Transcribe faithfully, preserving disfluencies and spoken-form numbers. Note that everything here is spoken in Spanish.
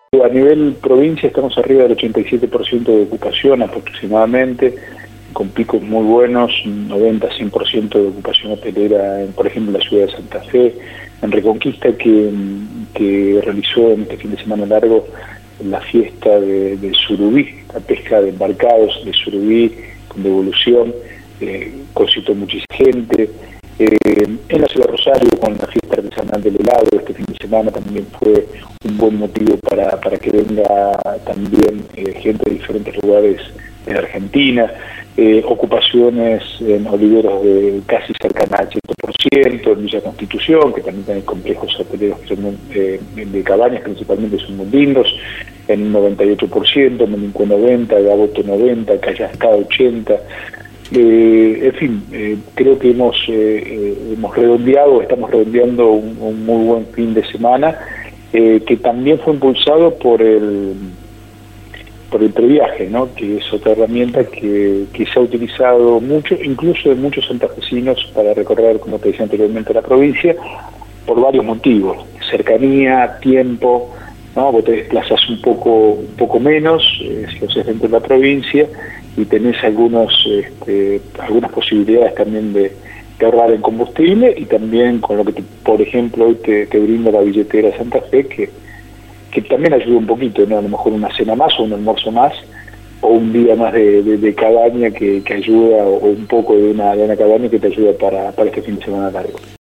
A nivel provincia estamos arriba del ochenta y siete por ciento de ocupación aproximadamente, con picos muy buenos, noventa a cien por ciento de ocupación hotelera, en, por ejemplo, en la ciudad de Santa Fe, en Reconquista, que, que realizó en este fin de semana largo la fiesta de, de surubí, la pesca de embarcados de surubí con devolución, eh, concitó muchísima gente. Eh, en la ciudad de Rosario, con la fiesta artesanal del helado, este fin de semana también fue un buen motivo para, para que venga también eh, gente de diferentes lugares de Argentina. Eh, ocupaciones en oliveros de casi cercana al ochenta por ciento, en Villa Constitución, que también tiene complejos hoteleros que son eh, de cabañas, principalmente son muy lindos, en un noventa y ocho por ciento, Melincué noventa por ciento, Gaboto noventa por ciento, Cayasca ochenta por ciento. Eh, en fin, eh, creo que hemos, eh, eh, hemos redondeado, estamos redondeando un, un muy buen fin de semana, eh, que también fue impulsado por el por el previaje, ¿no? Que es otra herramienta que, que se ha utilizado mucho, incluso de muchos santafesinos, para recorrer, como te decía anteriormente, la provincia, por varios motivos: cercanía, tiempo, ¿no? Vos te desplazas un poco, un poco menos, eh, si lo haces dentro de la provincia, y tenés algunos, este, algunas posibilidades también de, de ahorrar en combustible, y también con lo que, te, por ejemplo, hoy te, te brinda la billetera Santa Fe, que, que también ayuda un poquito, ¿no? A lo mejor una cena más o un almuerzo más, o un día más de, de, de cabaña que, que ayuda, o un poco de una, de una cabaña que te ayuda para, para este fin de semana largo.